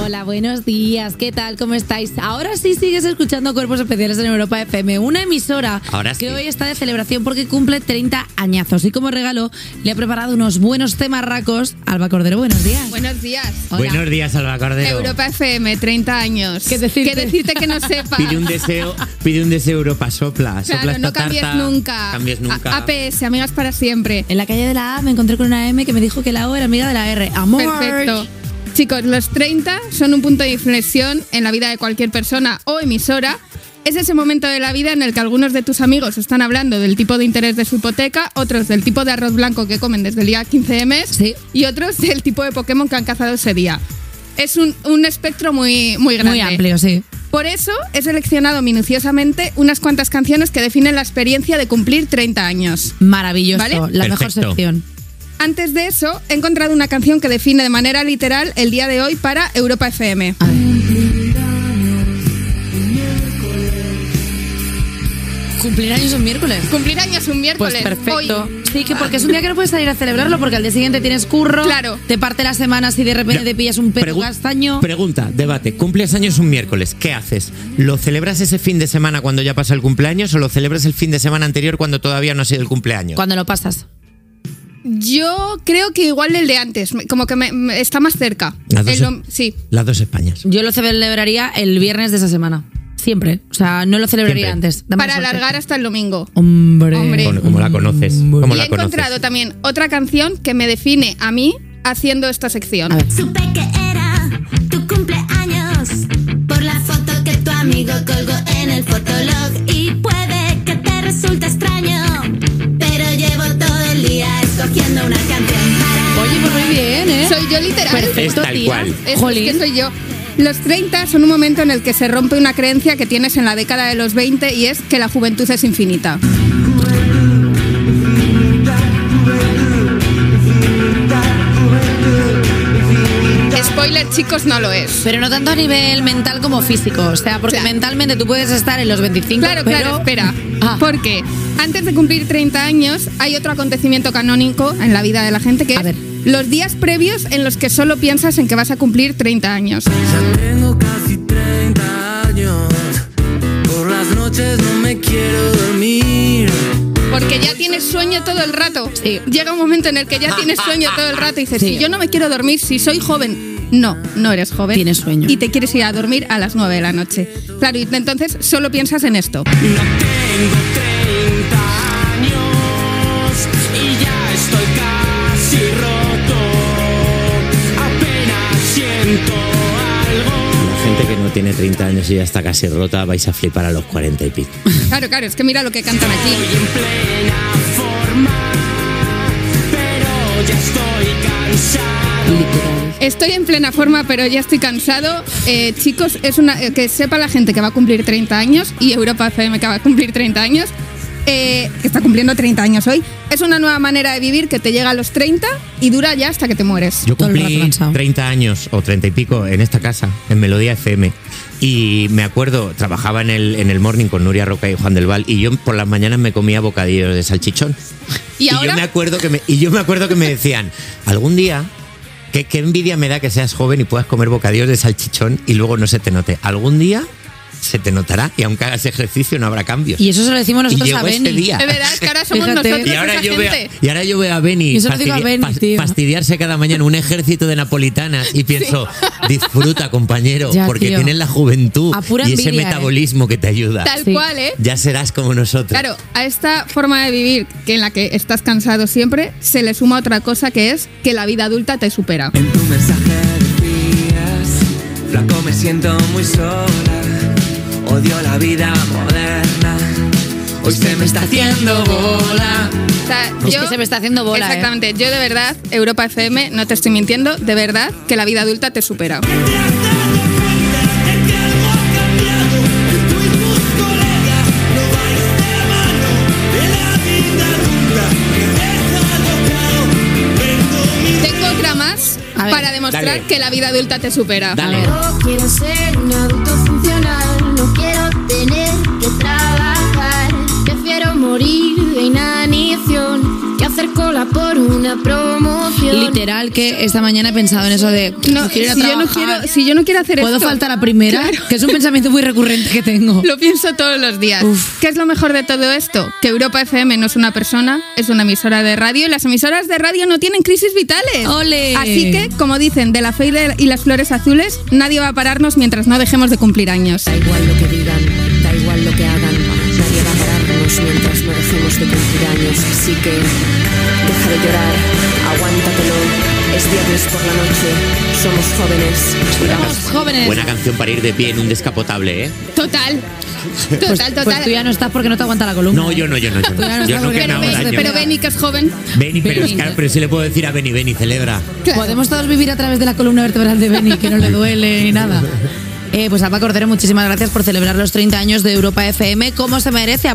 Hola, buenos días. ¿Qué tal? ¿Cómo estáis? Ahora sí sigues escuchando Cuerpos Especiales en Europa FM, una emisora que hoy está de celebración porque cumple 30 añazos. Y como regalo le he preparado unos buenos temarracos. Alba Cordero, buenos días. Buenos días. Hola. Buenos días, Alba Cordero. Europa FM, 30 años. ¿Qué decirte que no sepa? Pide un deseo Europa, sopla. Claro, sopla no esta cambies tarta, nunca. Cambies nunca. APS, amigas para siempre. En la calle de la A me encontré con una M que me dijo que la O era amiga de la R. Amor. Perfecto. Chicos, los 30 son un punto de inflexión en la vida de cualquier persona o emisora. Es ese momento de la vida en el que algunos de tus amigos están hablando del tipo de interés de su hipoteca, otros del tipo de arroz blanco que comen desde el día 15 de mes, sí, y otros del tipo de Pokémon que han cazado ese día. Es un espectro muy grande. Muy amplio, sí. Por eso he seleccionado minuciosamente unas cuantas canciones que definen la experiencia de cumplir 30 años. Maravilloso, ¿Vale? La Perfecto. mejor sección. Antes de eso, he encontrado una canción que define de manera literal el día de hoy para Europa FM. A ver. ¿Cumplir años un miércoles? Cumplir años un miércoles. Pues perfecto. Hoy. Sí, que porque es un día que no puedes salir a celebrarlo porque al día siguiente tienes curro, Claro. te parte la semana si de repente te pillas un pedo castaño. Pregunta, debate. Cumples años un miércoles. ¿Qué haces? ¿Lo celebras ese fin de semana cuando ya pasa el cumpleaños o lo celebras el fin de semana anterior cuando todavía no ha sido el cumpleaños? Cuando lo pasas. Yo creo que igual el de antes, como que me está más cerca. Sí. Las dos Españas. Yo lo celebraría el viernes de esa semana. Siempre. O sea, no lo celebraría Siempre. antes. Dame Para suerte. alargar hasta el domingo. Hombre. Bueno, como la conoces. Como Y la he conoces. encontrado también otra canción que me define a mí haciendo esta sección. A ver. Supe que era tu cumpleaños por la foto que tu amigo colgó en el fotolog. Y puede que te resulte extraño, pero llevo todo el día escogiendo una canción para... Oye, pues muy bien, ¿eh? Soy yo literal. Perfecto, Es tal tía. cual. Es Jolín. que soy yo. Los 30 son un momento en el que se rompe una creencia que tienes en la década de los 20 y es que la juventud es infinita. Spoiler, chicos, no lo es. Pero no tanto a nivel mental como físico. O sea, porque Claro. mentalmente tú puedes estar en los 25, Claro, pero... espera. Ah. Porque antes de cumplir 30 años hay otro acontecimiento canónico en la vida de la gente que A es ver. los días previos en los que solo piensas en que vas a cumplir 30 años. Ya tengo casi 30 años. Por las noches no me quiero dormir. Porque ya tienes sueño todo el rato. Sí. Llega un momento en el que ya tienes sueño todo el rato y dices, Sí. si yo no me quiero dormir, si soy joven. No eres joven. Tienes sueño. Y te quieres ir a dormir a las 9 de la noche. Claro, y entonces solo piensas en esto. No tengo 30 años y ya estoy casi roto. Apenas siento algo. La gente que no tiene 30 años y ya está casi rota, vais a flipar a los 40 y pico. Claro, es que mira lo que cantan aquí. Estoy en plena forma, pero ya estoy cansado. Estoy en plena forma, pero ya estoy cansado. Chicos, que sepa la gente que va a cumplir 30 años y Europa FM que va a cumplir 30 años, que está cumpliendo 30 años hoy. Es una nueva manera de vivir que te llega a los 30 y dura ya hasta que te mueres. Yo Todo el cumplí rato cansado. 30 años o 30 y pico en esta casa, en Melodía FM. Y me acuerdo, trabajaba en el morning con Nuria Roca y Juan del Val, y yo por las mañanas me comía bocadillos de salchichón. Y ahora yo me acuerdo que me decían, algún día, qué envidia me da que seas joven y puedas comer bocadillos de salchichón y luego no se te note. Algún día se te notará y aunque hagas ejercicio no habrá cambios. Y eso se lo decimos nosotros Y a llegó Beni. este día. de verdad es que ahora somos Fíjate. nosotros Y ahora, esa yo gente. veo a Beni Yo se lo digo a Beni, tío. fastidiarse cada mañana un ejército de napolitanas y pienso, disfruta, compañero, Ya, porque tío. tienes la juventud A pura y ese envidia, metabolismo que te ayuda. Tal Sí. cual, ¿eh? Ya serás como nosotros. Claro, a esta forma de vivir en la que estás cansado siempre, se le suma otra cosa que es que la vida adulta te supera. En tu mensaje decías, flaco, me siento muy sola. Odio la vida moderna. Hoy se me está haciendo bola. O sea, Es que se me está haciendo bola, Exactamente. Yo de verdad, Europa FM, no te estoy mintiendo, de verdad que la vida adulta te supera. Tengo otra más A ver, para demostrar dale. que la vida adulta te supera. Dale. Yo quiero ser un adulto funcional, no quiero tener que trabajar. Prefiero morir de inanición que hacer hacer cola por una promoción. Literal que esta mañana he pensado en eso de No, quiero ir a si yo no quiero hacer ¿puedo esto, faltar a primera? Claro. Que es un pensamiento muy recurrente que tengo. Lo pienso todos los días. Uf. ¿Qué es lo mejor de todo esto? Que Europa FM no es una persona, es una emisora de radio y las emisoras de radio no tienen crisis vitales. ¡Ole! Así que, como dicen, de la fe y las flores azules, nadie va a pararnos mientras no dejemos de cumplir años. Da igual lo que digan, da igual lo que hagan, nadie va a pararnos mientras no dejemos de cumplir años. Así que deja de llorar, aguántatelo. Es viernes por la noche, somos jóvenes. Somos jóvenes. Buena canción para ir de pie en un descapotable, ¿eh? Total. Total. Pues tú ya no estás porque no te aguanta la columna. No, yo no. Yo no que me hago daño. Pero Beni, que es joven. Beni, pero sí le puedo decir a Beni, celebra. Claro. Podemos todos vivir a través de la columna vertebral de Beni, que no le duele ni nada. Pues Alba Cordero, muchísimas gracias por celebrar los 30 años de Europa FM como se merece.